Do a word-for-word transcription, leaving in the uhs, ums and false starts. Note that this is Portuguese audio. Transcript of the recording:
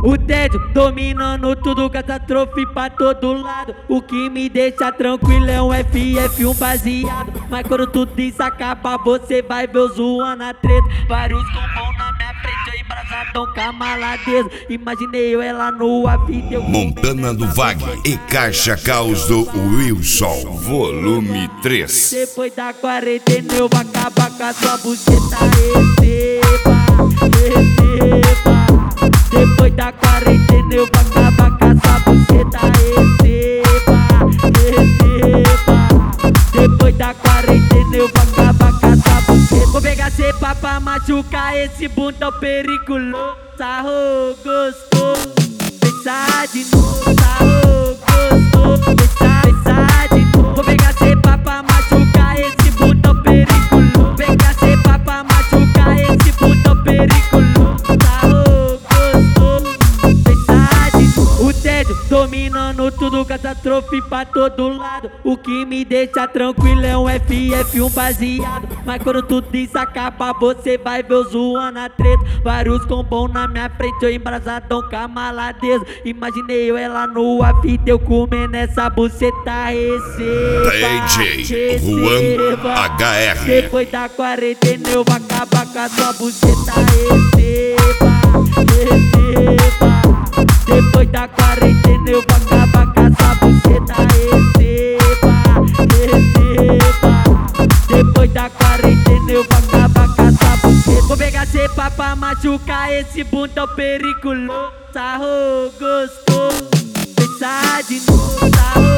O tédio dominando tudo, catástrofe pra todo lado. O que me deixa tranquilo é um F F, um baseado. Mas quando tudo isso acaba, você vai ver eu zoando a treta. Vários combão na minha frente, eu embrasadão com a maladeza. Imaginei eu ela nua, vida eu Montana do Vag e Caixa Caos do Wilson, volume três. Depois da quarentena eu vou acabar com a sua buceta. Receba, receba. Depois da quarentena eu vou acabar com a sua buceta. Receba, receba. Depois da quarentena eu vou acabar com a sua buceta. Vou pegar cepa pra machucar esse bundão periculoso. Sarro, gostou? Pensar de novo. Sarro, gostou? Pensar, pensar de novo. Vou pegar cepa pra machucar esse bundão periculoso. Vou pegar cepa pra machucar esse bundão periculoso. Sarro, gostou? Pensar de novo. O tédio dominando tudo, catástrofe pra todo lado. O que me deixa tranquilo é um F F, um baseado. Mas quando tudo isso acaba, você vai ver eu zoando a treta. Vários combão na minha frente, eu embrasadão com a maladeza. Imaginei eu ela nua, vida eu comendo essa buceta. Receba, D J Juan H R. Depois da quarentena eu vou acabar com a sua buceta. Receba, receba. Depois da quarentena eu vou acabar com a sua buceta. Receba, receba. Depois da quarentena eu vou acabar com a sua buceta. Vou pegar cepa pra machucar esse bundão periculoso. Sarro, gostou? Pensar de novo. Sarro,